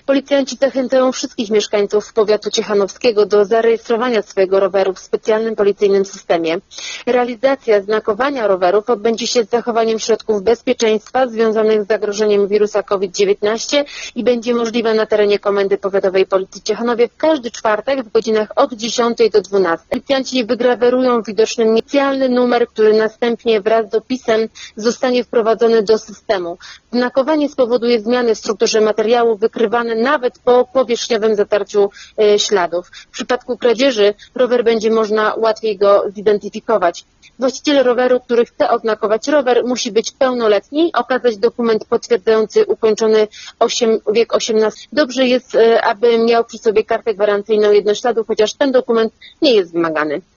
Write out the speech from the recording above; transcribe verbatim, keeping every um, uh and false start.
Policjanci zachęcają wszystkich mieszkańców powiatu ciechanowskiego do zarejestrowania swojego roweru w specjalnym policyjnym systemie. Realizacja znakowania rowerów odbędzie się z zachowaniem środków bezpieczeństwa związanych z zagrożeniem wirusa COVID dziewiętnaście i będzie możliwe na terenie Komendy Powiatowej Policji w Ciechanowie w każdy czwartek w godzinach od dziesiątej do dwunastej. Policjanci wygrawerują widoczny specjalny numer, który następnie wraz z opisem zostanie wprowadzony do systemu. Znakowanie spowoduje zmiany w strukturze materiału wykrywane nawet po powierzchniowym zatarciu e, śladów. W przypadku kradzieży rower będzie można łatwiej go zidentyfikować. Właściciel roweru, który chce oznakować rower, musi być pełnoletni, okazać dokument potwierdzający ukończony osiem, wiek osiemnasty. Dobrze jest, aby miał przy sobie kartę gwarancyjną jednośladu, chociaż ten dokument nie jest wymagany.